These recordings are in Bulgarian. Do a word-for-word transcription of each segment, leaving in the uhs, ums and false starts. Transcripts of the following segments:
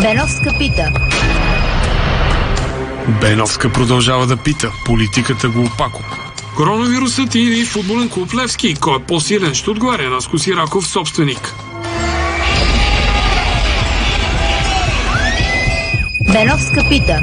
Беновска пита. Беновска продължава да пита. Политиката го опако. Коронавирусът или футболен клуб Левски? Кой е по-силен? Ще отговаря Наско Сираков, собственик. Беновска пита.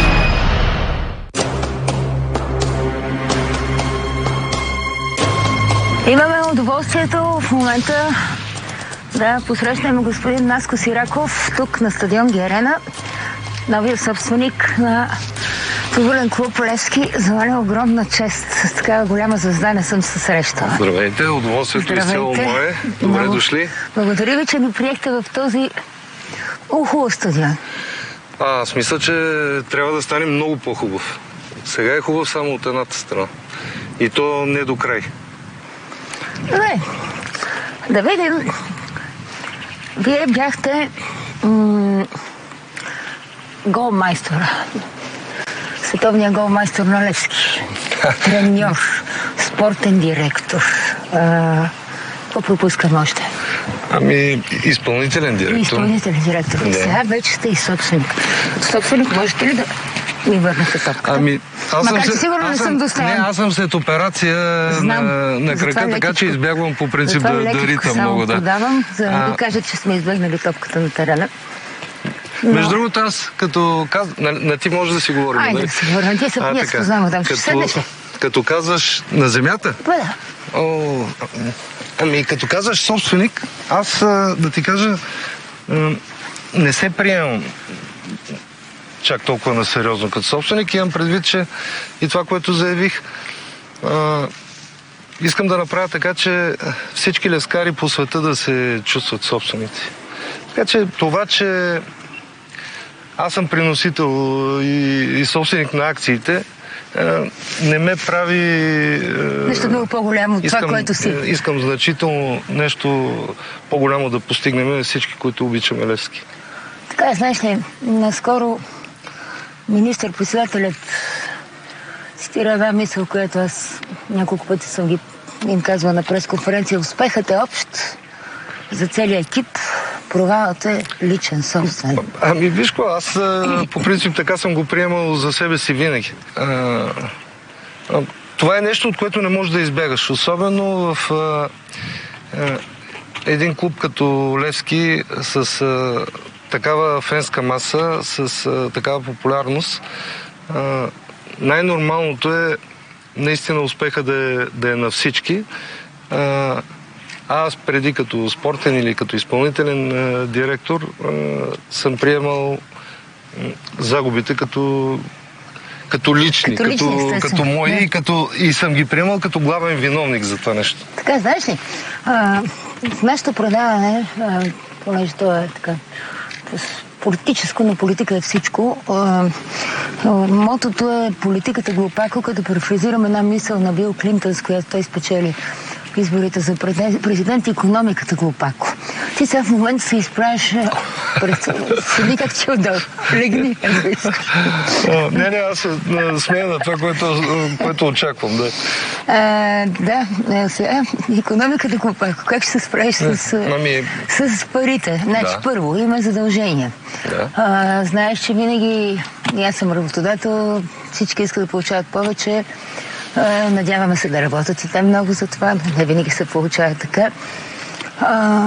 Имаме удоволствието в момента да посрещнем господин Наско Сираков тук на стадион Герена, новия собственик на футболен клуб Левски. За мен е огромна чест. С такава голяма звезда не съм се срещала. Здравейте, удоволствието е цяло мое. Добре Много дошли. Благодаря ви, че ни приехте в този хубав стадион. А, аз мисля, че трябва да стане много по-хубав. Сега е хубав само от едната страна. И то не до край. Добре, да видим. Вие бяхте м- голмайстор. Световният голмайстор на Левски. Треньор, спортен директор. А, какво пропускам още? Ами, изпълнителен директор. Изпълнителен директор. Да. Сега вече сте и собственик. Като собственик можете ли да ми върнете топката? Ами, аз Макар съм че сигурно не съм достоен. Не, аз съм след операция Знам. на, на Затова кръка, така лекичко- че избягвам по принцип Затова да, да лекичко ритам само много. Да. подавам, за да А, ви кажа, че сме избегнали топката на терена. Но- Между другото, аз като казвам, на, на ти може да си говорим. Айде нали? да си говорим. Ти се А, ние така. се познаваме там. Ще Като- седнеш ли? Като казваш на земята? Бе, да. О, ами като казваш собственик, аз а, да ти кажа, а, не се приемам чак толкова на сериозно като собственик. Имам предвид, че и това, което заявих, а, искам да направя така, че всички лескари по света да се чувстват собственици. Така че това, че аз съм приносител и, и собственик на акциите, а, не ме прави... а, Нещо много по-голямо от това, което си. Искам значително нещо по-голямо да постигнем всички, които обичаме Левски. Така е, знаеш ли, наскоро министър-председателят цитира една мисъл, която аз няколко пъти съм ги им казвала на пресконференция. Успехът е общ за целия екип, провалът е личен, собствен. Ами виж какво, аз а, по принцип така съм го приемал за себе си винаги. А, а, това е нещо, от което не можеш да избягаш. Особено в а, а, един клуб като Левски с а, такава фенска маса, с а, такава популярност. А, най-нормалното е наистина успеха да е, да е на всички. А, Аз преди като спортен или като изпълнителен а, директор а, съм приемал м, загубите като, като лични, Като като, лични, като, естествено. мои Да. и, като, и съм ги приемал като главен виновник за това нещо. Така, знаеш ли, а, в нашето предаване, а, понеже то е така политическо, но политика е всичко, а, а, мотото е политиката глупако, като перефразираме една мисъл на Бил Клинтън, с която той спечели изборите за президент, икономиката глупако. Ти сега в момента се изправиш пред... Седи как че отдал. Легни, ако искаш. А, не, не, аз се а, смея на това, което, а, което очаквам. Да. А, да, а, сега, икономиката глупако. Как ще се справиш с, Ами... с парите? Значи, Да. първо, има задължения. Да. А, знаеш, че винаги, и аз съм работодател, всички искат да получават повече. А, надяваме се да работят и те много за това. Не винаги се получава така. А,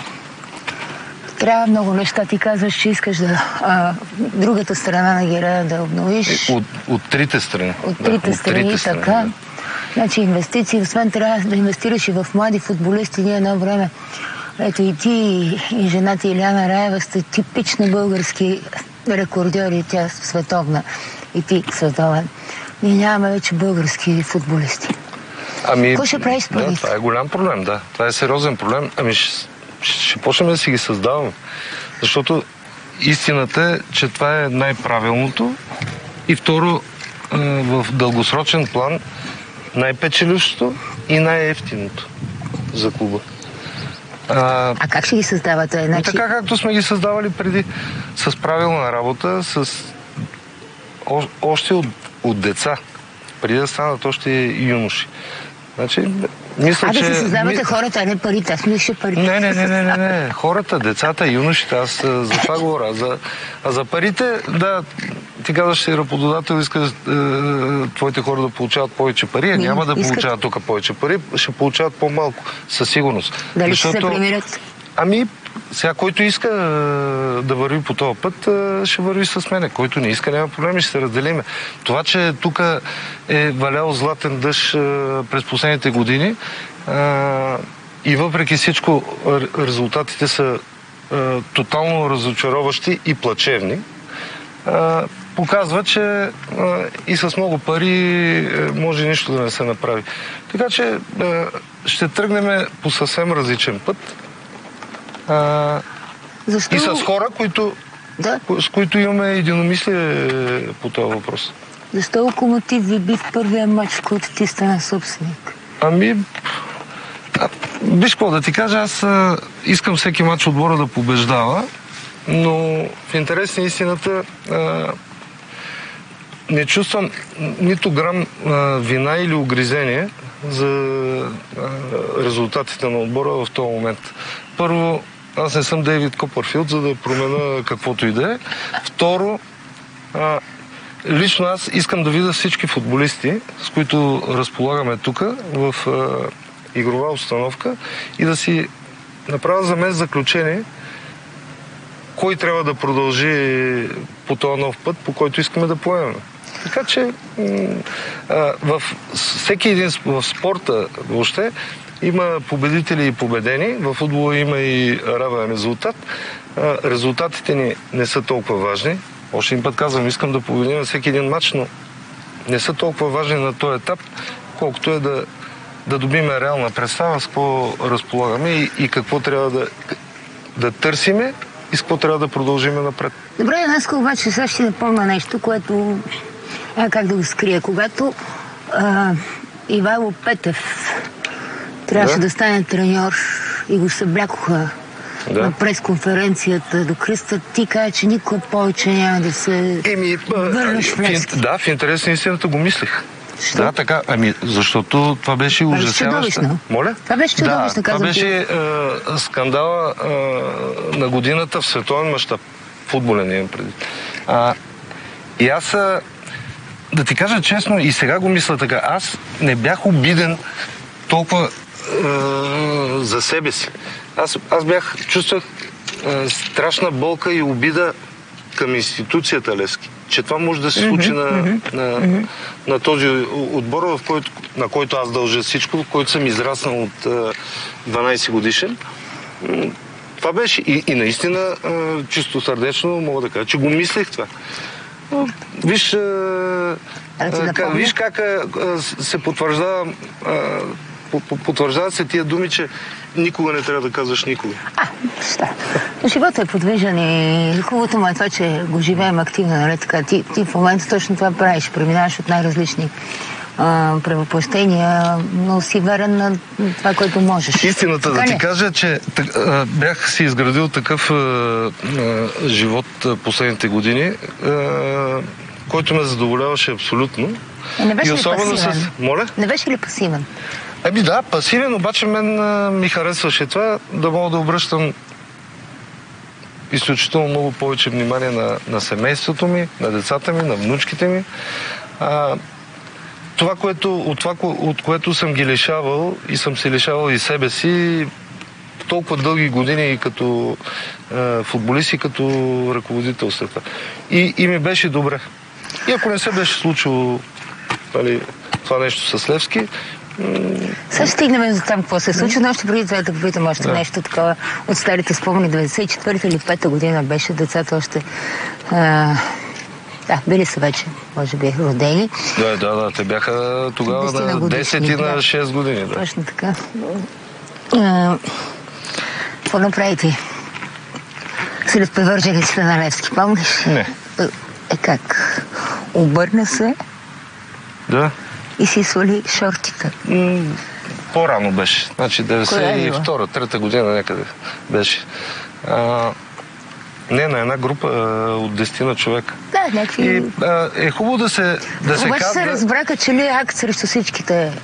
трябва много неща. Ти казваш, че искаш да а, другата страна на героя да обновиш. От, от трите страни. От Да, трите от страни, трите така. да. Значи инвестиции, освен трябва да инвестираш и в млади футболисти. Ние едно време, ето и ти, и жена ти Иляна Раева сте типични български рекордьори, тя световна, и ти световен. Ние нямаме вече български футболисти. Ами, Какво ще правиш с да, парите? това е голям проблем, да. Това е сериозен проблем. Ами ще, ще почнем да си ги създаваме. Защото истината е, че това е най-правилното и второ, а, в дългосрочен план най-печелившото и най-ефтиното за клуба. А, А как ще ги създавате? и Значи... така както сме ги създавали преди, с правилна работа, с о, още от, от деца, преди да станат още юноши. Значи, Мисля, а да че... се създавате ми... хората, а не парите. Аз мисля, парите. Не, не, не, не, не, не. Хората, децата, юношите, аз а, за това говоря. За, а за парите, да, ти казваш, че работодател иска е, твоите хора да получават повече пари, а няма да искат... получават тук повече пари, ще получават по-малко, със сигурност. Дали Защото... ще се премирят? Ами, сега, който иска да върви по този път, ще върви с мене. Който не иска, няма проблеми, ще се разделиме. Това, че тук е валял златен дъжд през последните години и въпреки всичко резултатите са тотално разочароващи и плачевни, показва, че и с много пари може нищо да не се направи. Така че ще тръгнем по съвсем различен път. А, Защо? И с хора, които, да. с които имаме единомислие по този въпрос. Защо Локомотив ви би в първия матч, в който ти стана собственик? Ами, а, виж какво да ти кажа, аз а, искам всеки матч отбора да побеждава, но в интерес на истината а, не чувствам нито грам а, вина или угризение за а, резултатите на отбора в този момент. Първо, аз не съм Дейвид Копърфилд, за да променя каквото и да е. Второ, а, лично аз искам да видя всички футболисти, с които разполагаме тук в а, игрова установка и да си направя за мен заключение кой трябва да продължи по този нов път, по който искаме да поемем. Така че а, в всеки един в спорта въобще има победители и победени. В футбола има и равен резултат. А, резултатите ни не са толкова важни. Още един път казвам, искам да победим всеки един матч, но не са толкова важни на този етап, колкото е да, да добиме реална представа с какво разполагаме и, и какво трябва да, да търсиме и с какво трябва да продължиме напред. Добре, днес обаче сега ще напомня нещо, което... А, как да го скрия? Когато а, Ивайло Петев трябваше да, да стане треньор и го съблякоха да. на пресконференцията до кръста, ти кажа, че никога повече няма да се Еми, върнеш в Левски. Да, в интерес на истината го мислех. Що? Да, така. Ами, защото това беше ужасяващо. Моля? Това беше чудовищно, да, това беше е, скандала е, на годината в световен мащаб. Футболен имам преди. А, и аз, е, да ти кажа честно, и сега го мисля така, аз не бях обиден толкова е, за себе си. Аз, аз бях, чувствах е, страшна болка и обида към институцията Левски. Че това може да се случи mm-hmm, на, mm-hmm, на, mm-hmm. на този отбор, в който, на който аз дължа всичко, в който съм израснал от а, дванайсет годишен. Това беше и, и наистина а, чисто сърдечно мога да кажа, че го мислех това. Но, виж, а, а, как, виж как а, се потвърждава а, потвърждават се тия думи, че никога не трябва да казваш никога. А, да. Животът е подвижен и хубавото му е това, че го живеем активно, нали така. Ти, ти в момента точно това правиш. Преминаваш от най-различни превъплъщения, но си верен на това, което можеш. Истината така да ти кажа, че а, бях си изградил такъв а, а, живот а, последните години, а, който ме задоволяваше абсолютно. Е, не беше и ли пасивен? С... Моля? Не беше ли пасивен? Еми да, пасивен, обаче мен а, ми харесваше това, да мога да обръщам изключително много повече внимание на, на семейството ми, на децата ми, на внучките ми. А, това, което, от това, от което съм ги лишавал и съм се лишавал и себе си толкова дълги години като а, футболист и като ръководителствата. И, и ми беше добре. И ако не се беше случило нали, това нещо с Левски, сега стигнем до там какво се случи, но още преди това да попитам още да. нещо такова от старите спомени. деветдесет и четвърта или пета година беше, децата още а, да, били са вече, може би, родени. Да, да, да, те бяха тогава на десет и на шест години. Да. Точно така. А, какво направите? След привържениците на Левски, помниш? Не. Е как? Обърна се? Да. И си свали шортите. М- по-рано беше. Значи деветдесет и втора, трета година някъде беше. А, не, на една група а, от десетина човека. Да, някакви... И а, е хубаво да се да се Обаче казва... се разбрака, че ли акт срещу всичките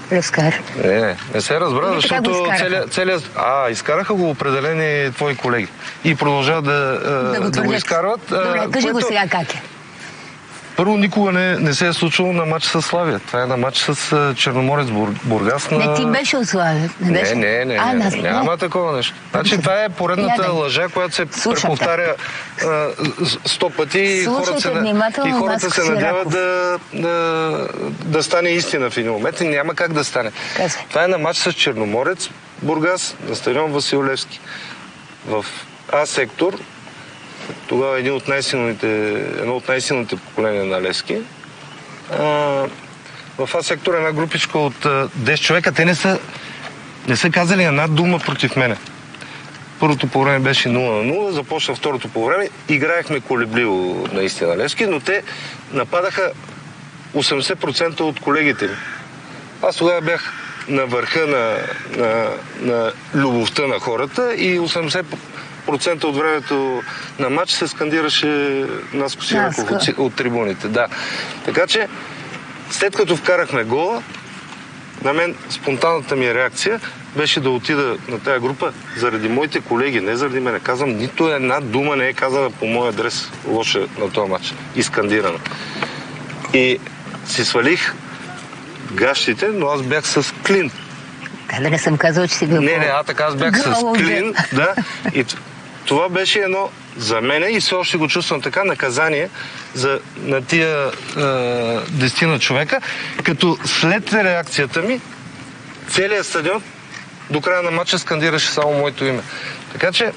Левскар. Не, не, не се разбра, Или защото целият... Целия... А, изкараха го определени твои колеги. И продължават да, да, го, да го изкарват. Добре, кажи което... го сега как е. Първо, никога не, не се е случило на матч с Славия. Това е на матч с Черноморец Бургас. На... Не, ти беше от Славия. Не, беше... не, не, не, а, не, не. няма такова нещо. Значи това е поредната Я, лъжа, която се Слушайте. преповтаря а, сто пъти и хората се, и хората се надяват да, да, да стане истина в един момент и няма как да стане. Казвай. Това е на матч с Черноморец Бургас на стадион Васил Левски. В А сектор, тогава един от най-силните, едно от най-силните поколения на Левски. А, в А сектор една групичка от десет човека. Те не са, не са казали една дума против мене. Първото по време беше нула на нула, започна второто по време. Играехме колебливо наистина Левски, но те нападаха осемдесет процента от колегите ми. Аз тогава бях на върха на, на, на любовта на хората и осемдесет процента от времето на матч се скандираше Наско Сираков от, от трибуните. Да. Така че, след като вкарахме гола, на мен спонтанната ми реакция беше да отида на тая група заради моите колеги, не заради мене. Казвам, нито една дума не е казана по моя адрес лоша на този матч. И скандирана. И си свалих гащите, но аз бях с клин. Да, да не съм казал, че си бил... Не, не, а така аз бях с клин, да. И това беше едно за мене и все още го чувствам така, наказание за, на тия е, десетина човека, като след реакцията ми целият стадион до края на матча скандираше само моето име. Така че е,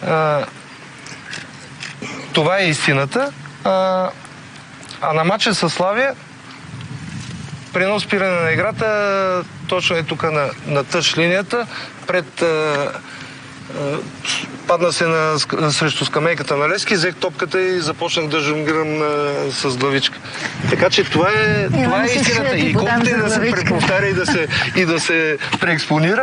това е истината. А, а на матча с Славия при едно спиране на играта, точно е тук на, на тъч линията, пред... А, а, падна се на, срещу скамейката на Левски, взех топката и започнах да жонглирам с главичка. Така че това е, е, това е истината. И колкото и да се преповтаря и да се, и да се преекспонира,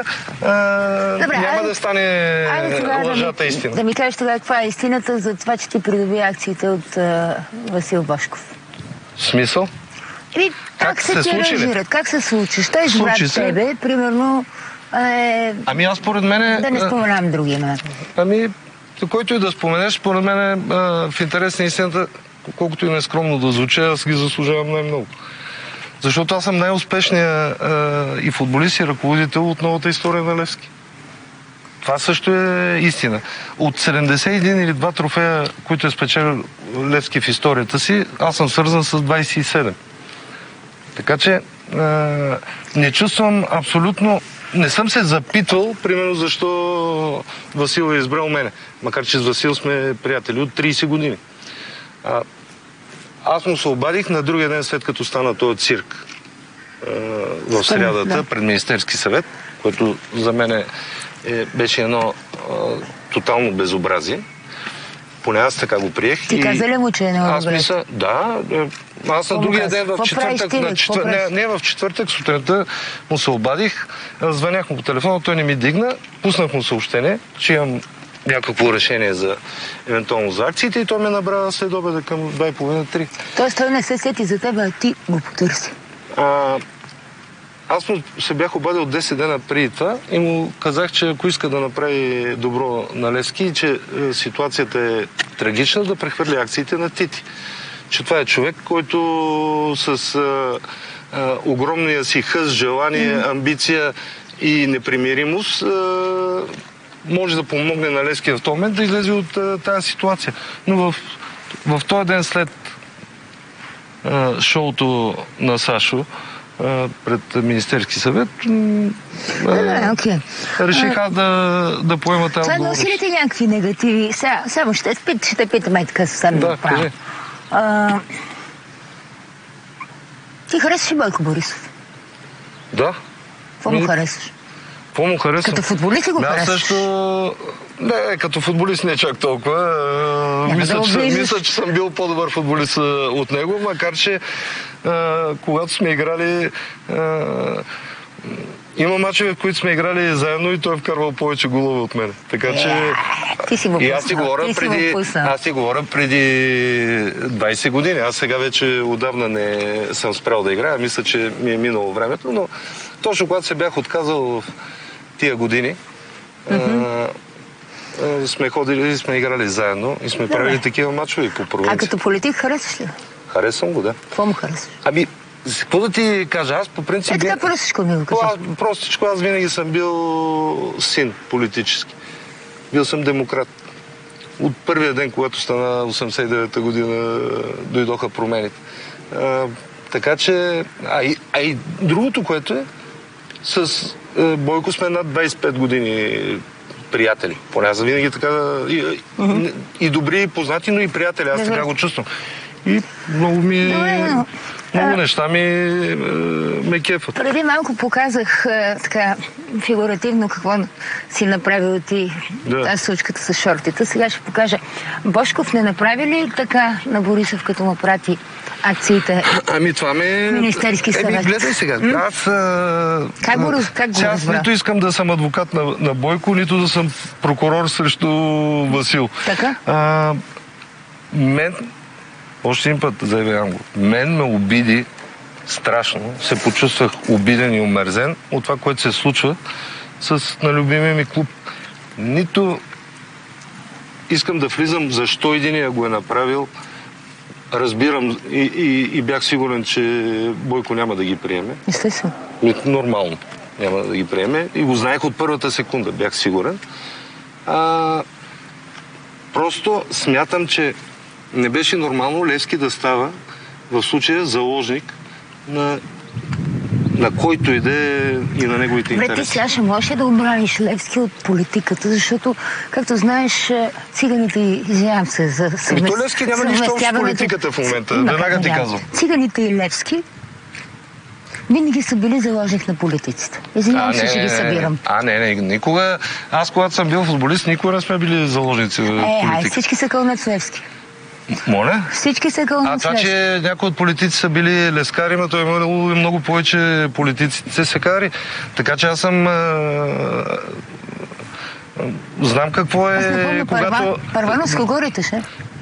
а, Добре, няма ай, да стане лъжата да ми, истина. Да ми кажеш тогава каква е истината за това, че ти придоби акциите от а, Васил Божков. В смисъл? И как, как се тиражират? Как се случи? Що е брат тебе, примерно... Е... Ами аз според мен... Да не споменам други имена. Ами, който и да споменеш, според мен е, в интерес на истината, колкото и нескромно да звуча, аз ги заслужавам най-много. Защото аз съм най-успешният и футболист и ръководител от новата история на Левски. Това също е истина. От седемдесет и един или два трофея, които е спечелил Левски в историята си, аз съм свързан с двадесет и седем. Така че е, не чувствам абсолютно... Не съм се запитвал, примерно, защо Васил е избрал мене. Макар че с Васил сме приятели от тридесет години. А, аз му се обадих на другия ден, след като стана този цирк а, в срядата, да. Пред Министерски съвет, което за мен е, е, беше едно а, тотално безобразие. Поне аз така го приех. Ти и... каза ли му, че е едно Аз мисля, да. Аз на другия ден в четвъртък, на четвър... не, не в четвъртък сутринта му се обадих, звънях му по телефона, той не ми дигна, пуснах му съобщение, че имам някакво решение за евентуално за акциите и той ме набра след обеда към две и половина три. Тоест той не се сети за теб, а ти го потърси. А, аз му се бях обадил десет дена преди това и му казах, че ако иска да направи добро на Левски и че е, ситуацията е трагична, да прехвърли акциите на Тити. Че това е човек, който с а, а, огромния си хъс, желание, амбиция и непримиримост а, може да помогне на Левски в този момент да излезе от а, тази ситуация. Но в, в този ден след а, шоуто на Сашо а, пред Министерски съвет а, а, okay. реших аз да, да поема тази отговорност. Това носи ли ти някакви негативи? Сега, само ще, ще те питам и така съвсем да, кажи. А, ти харесваш ли Бойко Борисов? Да. Какво му харесваш? Какво му харесвам? Като футболист ли го харесваш? Аз също... Не, като футболист не чак толкова. Мисля, да че, мисля, че съм бил по-добър футболист от него, макар че а, когато сме играли... А, има мачове, в които сме играли заедно и той е вкарвал повече голове от мен. Така че... Yeah, ти си го и аз си говоря преди... Аз си говоря преди двадесет години. Аз сега вече отдавна не съм спрял да играя. Мисля, че ми е минало времето, но точно когато се бях отказал в тия години, mm-hmm. а, а, сме ходили и сме играли заедно и сме да, правили такива мачове по провинция. А като политик харесваш ли? Харесвам го, да. Какво му харесваш? Ами, какво да ти кажа, аз по принцип... Е, така простичко ми го кажа. Простичко, аз винаги съм бил син политически. Бил съм демократ. От първия ден, когато стана осемдесет и девета година, дойдоха промените. А, така че... А и, а и другото, което е, с е, Бойко сме над двадесет и пет години приятели. Поне аз винаги така... И, mm-hmm. и добри, и познати, но и приятели. Аз така го чувствам. И много ми... Добре, но... Много а... неща ми е, ме кефат. Преди малко показах е, така фигуративно какво си направил ти да. Тази случката с шортите. Сега ще покажа. Божков не направи ли така на Борисов, като му прати акциите? Ами това ми... Министерски съвет. Еми, гледай сега. М? Аз... А... Как го, как го аз нито искам да съм адвокат на, на Бойко, нито да съм прокурор срещу Васил. Така? А, мен... Още един път заявявам го. Мен ме обиди страшно. Се почувствах обиден и омерзен от това, което се случва с на любимия ми клуб. Нито искам да влизам защо единия го е направил. Разбирам и, и, и бях сигурен, че Бойко няма да ги приеме. Естествено. Нормално няма да ги приеме. И го знаех от първата секунда, бях сигурен. А, просто смятам, че не беше нормално Левски да става в случая заложник на, на който иде и на неговите интереси. Бре, ти сега ще можеш да обраниш Левски от политиката, защото, както знаеш, циганите, извинявам се за съвмест... То Левски няма нищо общо с политиката в момента, веднага ти казвам. Циганите и Левски винаги са били заложник на политиците. Извинявам се, ще ги събирам. А, не, не, никога... Аз, когато съм бил футболист, никога не сме били заложници в политиката. Е, ай, всички са кълнат с Левски. Моля? Всички са кълнат с Левски. А това, че някои от политици са били лескари, но той има много повече политиците секари. Така че аз съм... А, а, знам какво е... Аз не помня, когато... Първано с кого риташе?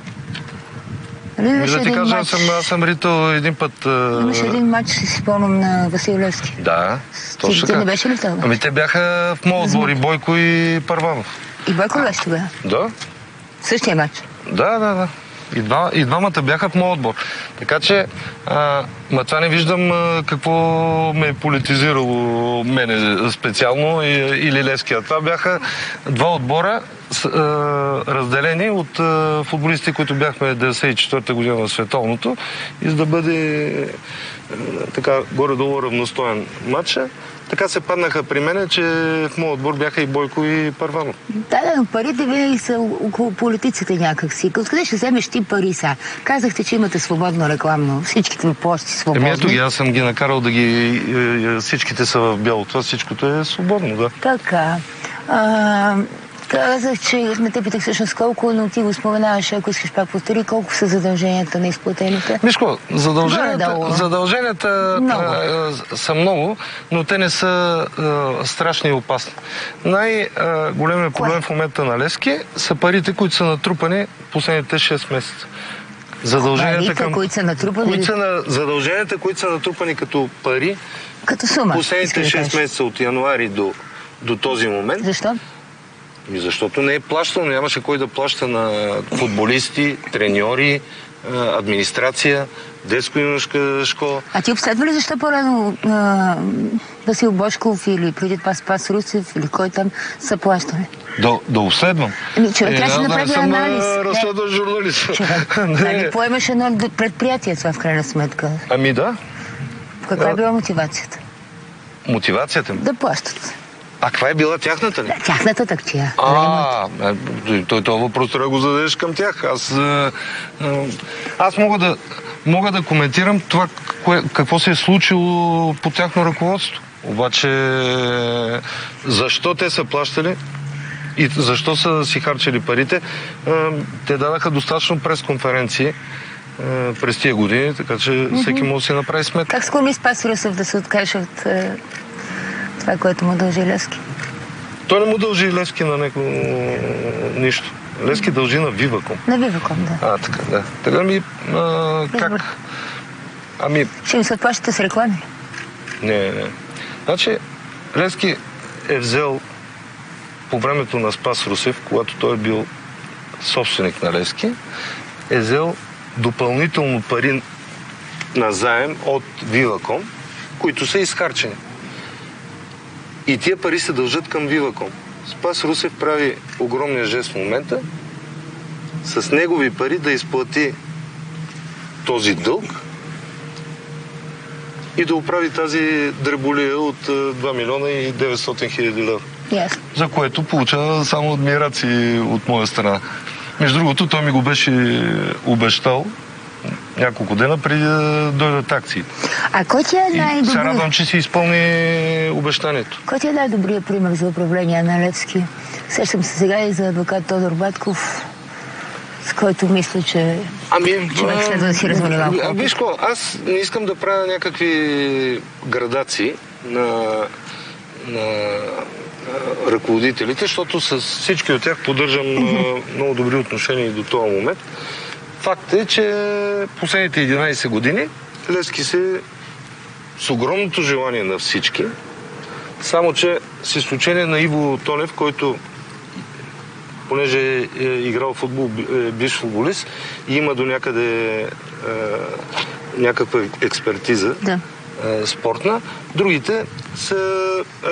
Да ти кажа, аз съм, аз съм ритал един път... Имаше един матч, си спомням, на Васил Левски. Да, точно така. Не беше ли това? Ами те бяха в моят отбор, и Бойко, и Първанов. И Бойко беше тогава? Да. Същия матч? Да, да, да. И, два, и двамата бяха в моят отбор. Така че, а, ма това не виждам а, какво ме е политизирало мене специално и, или Левски. А това бяха два отбора, с, а, разделени от а, футболисти, които бяхме деветдесет и четвърта година в световното, и за да бъде а, така горе-долу равностоен матча. Така се паднаха при мене, че в моят отбор бяха и Бойко, и Първанов. Да, да, но парите винаги са около политиците някакси. Къде ще вземеш ти пари са? Казахте, че имате свободно рекламно. Всичките ви площи свободни. Еми ето ги, аз съм ги накарал да ги... Всичките са в бяло. Това всичкото е свободно, да. Така. А, казах, че не те питах всъщност колко, но ти го споменаваш, ако искаш пак повтори, колко са задълженията на изплатените? Мишко, задълженията, задълженията много. А, са много, но те не са а, страшни и опасни. Най-големият проблем в момента на Левски са парите, които са натрупани последните шест месеца. Задълженията, парите, към, които са натрупани? Които са на, задълженията, които са натрупани като пари, като сума, последните шест месеца от януари до, до този момент. Защо? И защото не е плащано, нямаше кой да плаща на футболисти, треньори, администрация, детско-юношка школа. А ти обследва ли защо по-рано Васил Божков или преди това Спас Русев или кой там са плащали? Да, да обследвам. Ами, човек, трябва да се направи анализ. Аз съм разследващ журналист. Да, поемаш едно предприятие това в крайна сметка. Ами да. Каква е била мотивацията? Мотивацията ми? Да плащат. А каква е била тяхната ли? Да, тяхната такчия. А, той този въпрос трябва да го зададеш към тях. Аз, а, аз мога да, мога да коментирам това, кое, какво се е случило по тяхно ръководство. Обаче, защо те са плащали и защо са си харчили парите, те дадаха достатъчно пресконференции през тия години, така че mm-hmm. всеки може да си направи сметка. Как склони Спас Русев да се откаже от това, което му дължи Левски? Той не му дължи Левски на него нищо. Левски дължи на Виваком. На Виваком, да. А, така, да. Така ми, а, как? Ами... Ще им се отплащате с реклами? Не, не. Значи, Левски е взел по времето на Спас Русев, когато той е бил собственик на Левски, е взел допълнително пари на заем от Виваком, които са изхарчени. И тия пари се дължат към Виваком. Спас Русев прави огромния жест в момента с негови пари да изплати този дълг и да оправи тази дреболия от два милиона и деветстотин хиляди лева. Yes. За което получава само адмирации от моя страна. Между другото, той ми го беше обещал няколко дена преди да дойдат акциите. А кой ти е най-добрият? Се радвам, че си изпълни обещанието. Кой ти е най-добрият пример за управление на Левски? Сещам се сега и за адвокат Тодор Батков, с който мисля, че ами, човек следва да си развали малко. А, виж ко, аз не искам да правя някакви градации на, на ръководителите, защото с всички от тях поддържам mm-hmm. много добри отношения и до този момент. Факт е, че последните единайсет години Левски се с огромното желание на всички, само че с изключение на Иво Тонев, който понеже е играл в футбол, е бивш футболист и има до някъде е, някаква експертиза да. е, спортна, другите са е,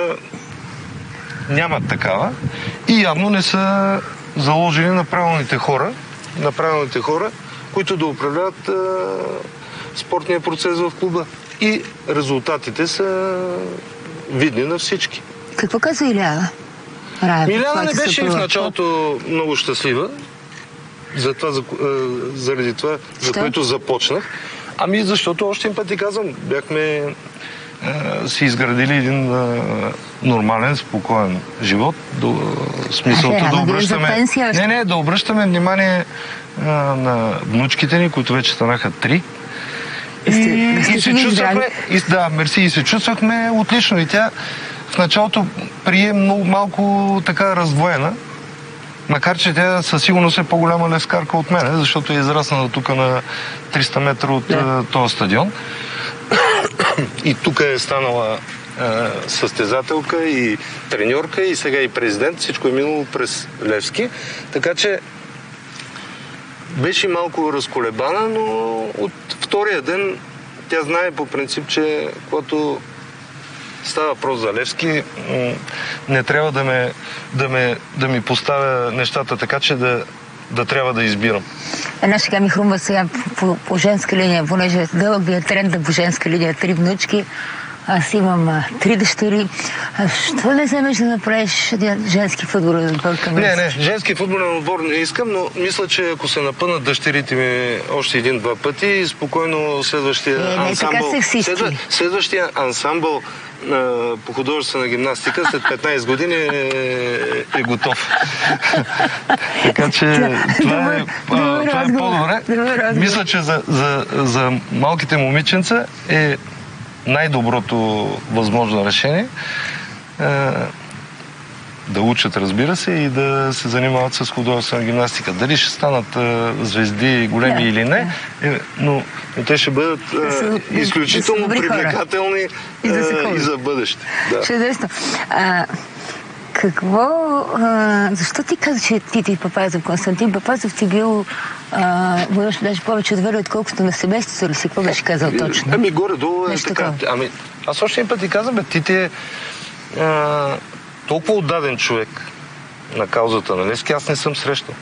нямат такава и явно не са заложени на правилните хора, на правилните хора, които да управляват е, спортния процес в клуба. И резултатите са видни на всички. Какво каза Иляна? Иляна не беше в началото много щастлива, за това, за, заради това, за Що? което започнах. Ами защото още един път ти казвам, бяхме е, си изградили един е, нормален, спокоен живот. До, смисълто да обръщаме... Не, не, да обръщаме внимание е, на внучките ни, които вече станаха три. И, и, и се чувствахме... И, да, мерси, и се чувствахме отлично. И тя в началото прие много малко така раздвоена, макар че тя със сигурност е по-голяма левскарка от мене, защото е израснала тук на триста метра от yeah. този стадион. И тук е станала е, състезателка и треньорка и сега и президент. Всичко е минало през Левски. Така че беше малко разколебана, но от втория ден тя знае по принцип, че когато става въпрос за Левски, не трябва да, ме, да, ме, да ми поставя нещата така, че да, да трябва да избирам. Една сега ми хрумва сега по, по женска линия, понеже дълъг ви е тренд по женска линия, три внучки. Аз имам а, три дъщери. А що не вземеш да направиш женски футболен отбор към Не, не, женски футболен отбор не искам, но мисля, че ако се напънат дъщерите ми още един-два пъти, спокойно следващия е, не, ансамбъл... Следва, следващия ансамбъл а, по художествена гимнастика след петнайсет години е, е готов. Така че това е, а, това е по-добре. Мисля, че за, за, за малките момиченца е най-доброто възможно решение е, да учат, разбира се, и да се занимават с художествена гимнастика. Дали ще станат е, звезди големи yeah. или не, е, но, но те ще бъдат е, да изключително да привлекателни е, и, да и за бъдеще. Да. Чудесно. А, какво... А, защо ти каза, че ти ти Папазов, Константин Папазов ти бил можеш даже повече отвери, отколкото на семейството ли си? Какво беше казал точно? Ами горе-долу е така. Ами, аз още един път ти казвам, бе, ти ти е а, толкова отдаден човек на каузата на Левски, аз не съм срещал.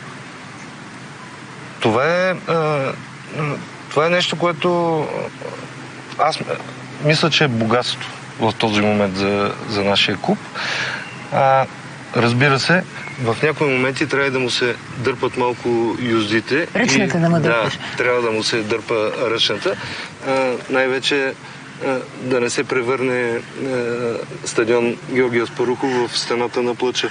Това е а, това е нещо, което аз мисля, че е богатство в този момент за, за нашия клуб. А, разбира се, в някои моменти трябва да му се дърпат малко юздите. Ръчната да му дърпаш. Да, трябва да му се дърпа ръчната. А, най-вече а, да не се превърне а, стадион Георги Аспарухов в стената на плача.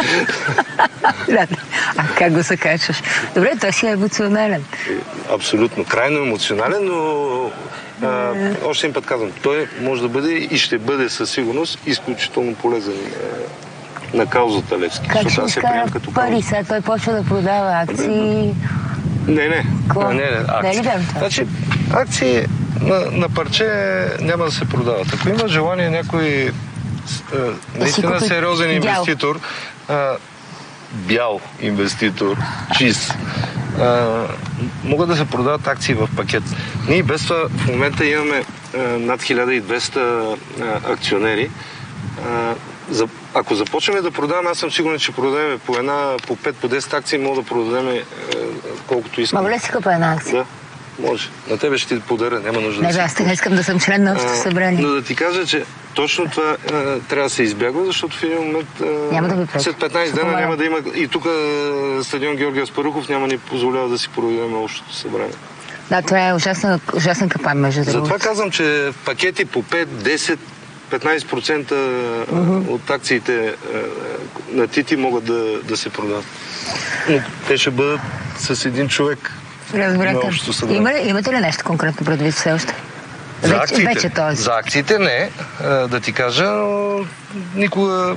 А как го се качваш? Добре, той си е емоционален. Абсолютно. Крайно емоционален, но а, още един път казвам, той може да бъде и ще бъде със сигурност изключително полезен на каузата Левски. Как ще изкара пари? Сега той почва да продава акции. Не, не. А, не, не, акции. Не значи, акции на, на парче няма да се продават. Ако има желание някой наистина сериозен инвеститор, а, бял инвеститор, чист, а, могат да се продават акции в пакет. Ние без това в момента имаме а, над хиляда и двеста а, акционери. А, за, ако започнем да продаваме, аз съм сигурен, че продадем по една, по пет, по десет акции, мога да продадем а, колкото искам. Мога ли си купа една акция? Да, може. На тебе ще ти подаря, няма нужда. Не, да аз така искам да съм член на общото събрание. Но да ти кажа, че точно това а, трябва да се избягва, защото в един момент а, няма да ви след петнайсет дена няма да има и тук стадион Георги Аспарухов няма ни позволява да си проведем общото събрание. Да, това е ужасна, ужасен капан, между другото. Затова казвам, че в пакети по пет, десет, петнайсет процента uh-huh. от акциите на Тити могат да, да се продават. Но те ще бъдат с един човек. Разбирате. Има ли, имате ли нещо конкретно предвид все още? За вече, акциите, вече този. За акциите не, да ти кажа, но никога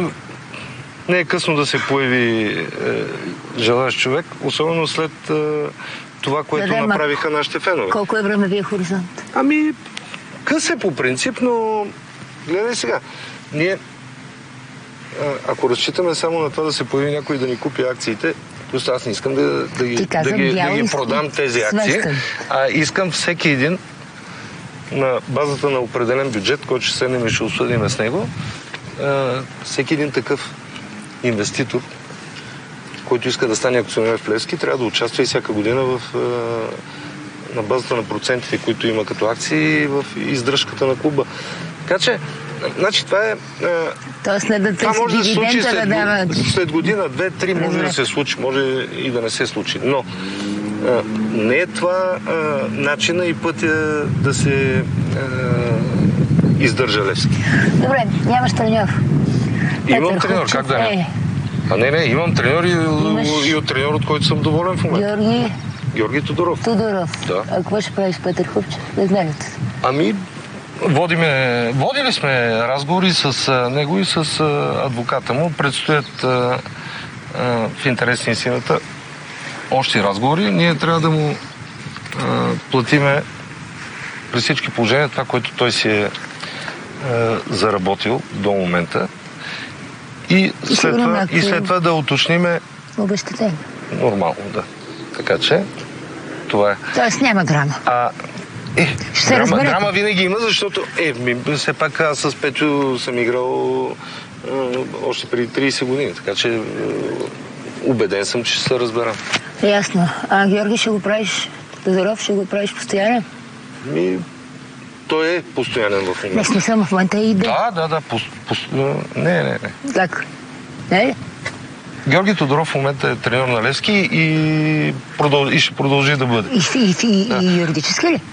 не е късно да се появи е, желащ човек, особено след е, това, което да, да, направиха ма... нашите фенове. Колко е времевия хоризонт? Ами, къс е по принцип, но гледай сега, ние ако разчитаме само на това да се появи някой да ни купи акциите, просто аз не искам да, да, ги, да, ги, да ги продам тези акции, а искам всеки един на базата на определен бюджет, който ще седнем и ще осъдим с него, всеки един такъв инвеститор, който иска да стане акционер в Левски, трябва да участва и всяка година в, на базата на процентите, които има като акции в издръжката на клуба. Така че, значи това е... Тоест, не да това може да се случи след, да дава... след година, две, три, може да се случи, може и да не се случи. Но а, не е това а, начина и пътя да се а, издържа Левски. Добре, нямаш треньор. Имам треньор, как да не? А не, не, имам треньор и, Имаш... и от треньор, от който съм доволен в момента. Георги? Георги Тодоров. Тодоров. Да. А какво ще правиш Петър Хупчев? Не знаете. Ами, водиме, водили сме разговори с него и с адвоката му. Предстоят а, а, в интерес на истината още разговори. Ние трябва да му а, платиме при всички положения това, което той си е а, заработил до момента. И след, това, и след това да уточниме... Обещетение. Нормално, да. Така че, това е. Тоест няма драма. А, е, ще се драма, драма винаги има, защото е, ми, все пак аз с Петю съм играл е, още преди трийсет години, така че е, убеден съм, че ще се разберам. Ясно. А Георги ще го правиш, Тодоров ще го правиш постоянен? Ми, той е постоянен в момента. Не, смисъл, в момента и да. Да, да, да. Пос, пос, не, не, не. Как? Не? Георги Тодоров в момента е треньор на Левски и, продъл... и ще продължи да бъде. И, и, и, да. И юридически ли?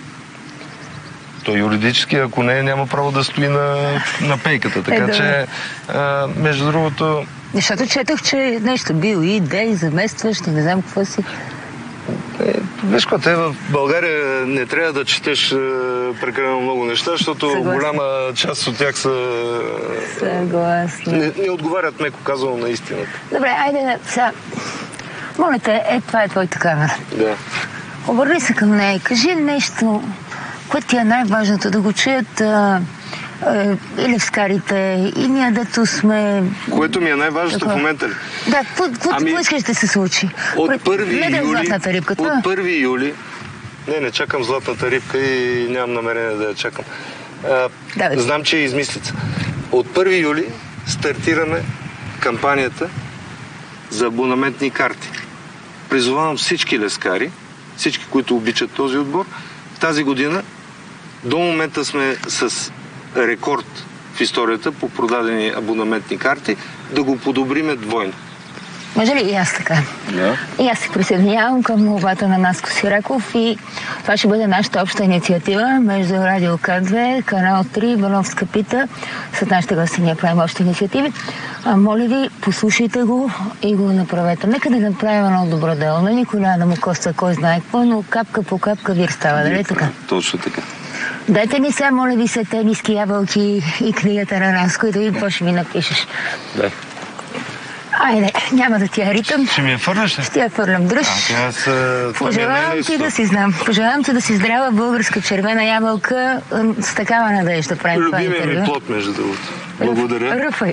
Той юридически, ако не, няма право да стои на, на пейката. Така е, че, а, между другото... Защото четах, че нещо бил и идеи, заместваш, не знам какво си... Е, виж какво, те в България не трябва да четеш е, прекалено много неща, защото Съгласна. голяма част от тях са... Съгласна. Не, не отговарят, меко казано, на истината. Добре, айде сега... Моля те, е, това е твоята камера. Да. Обърни се към нея и кажи нещо, което ти е най-важното да го чуят а, а, и левскарите, и ние дето сме... Което ми е най-важното в момента ли? Да, какво ами... искаш да се случи? От първи не юли... Златната рибка, това? От първи юли... Не, не чакам златната рибка и нямам намерение да я чакам. А, да, знам, че е измислица. От първи юли стартираме кампанията за абонаментни карти. Призовавам всички левскари, всички, които обичат този отбор. Тази година до момента сме с рекорд в историята по продадени абонаментни карти, да го подобриме двойно. Може ли и аз така? Да. И аз се присъединявам към молбата на Наско Сираков и това ще бъде нашата обща инициатива между Радио К две, Канал три, Бановска пита. След нашите гости ние правим общи инициативи. А, моля ви, послушайте го и го направете. Нека да направим едно добро дело. Но никой няма да му коста кой знае какво, но капка по капка вир става, нали така? Точно така. Дайте ни сега, моля ви, се тениски ябълки и книгата на Наско и да видим какво ще ми напишеш. Да. Айде, няма да ти я ритам. Ще ми я фърляш ли? Ще ти я фърлям. Дръж. А, аз, а, Пожелавам ти да си знам. Пожелавам ти да си здрава българска червена ябълка с такава надежда да правим това интервю. Любимия ми плод, между другото. Благодаря. Ръфай.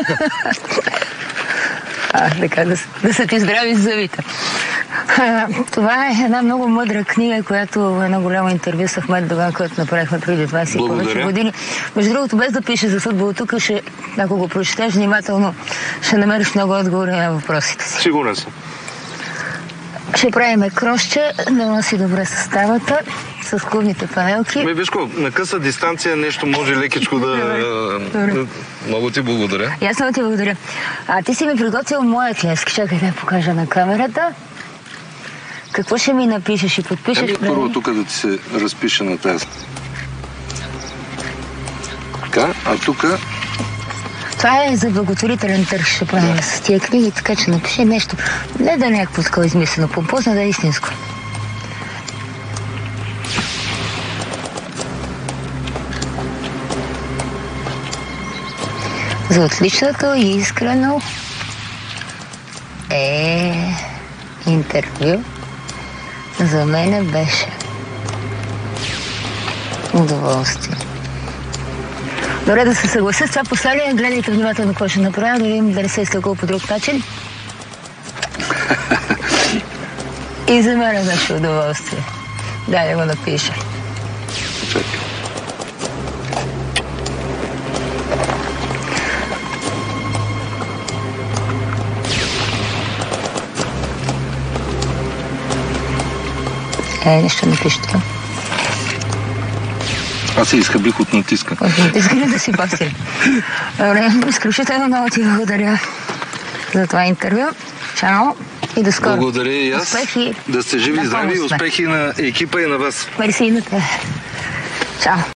А, така, да, да са ти здрави зъбите. А, това е една много мъдра книга, която е едно голямо интервю с Ахмед Доган, което направихме преди двайсет и повече години. Между другото, без да пише за футбол, тук ще, ако го прочетеш внимателно, ще намериш много отговори на въпросите си. Сигурен съм. Ще правим кросче, да носи добре съставата, с клубните панелки. Ме, виж ко, на къса дистанция нещо може лекичко да... Добре. Много ти благодаря. И аз много ти благодаря. А ти си ми приготвил моят левски. Чакай да я покажа на камерата. Какво ще ми напишеш и подпишеш? Еми, първо тук да ти се разпише на тази. Така, а тук... Това е за благотворителен търг, ще правим да. С тия книги, така че напиши нещо. Не да е някакво такова измислено, помпозно, да е истинско. За отличното и искрено е интервю. За мене беше удоволствие. Добре, да се съглася с това послание. Гледайте внимателно какво ще направя, да видим дали се е изтъкало по друг начин. И за мен беше удоволствие. Дай да го напиша. Чакай. Е, нищо не пише това. Аз се изхъбих от натиска. От натискане да си пастил. Добре, изключително много ти благодаря за това интервю. Чао и до скоро. Благодаря и аз. Успехи. Да сте живи и здрави и успехи на екипа и на вас. Мерси и на те. Чао.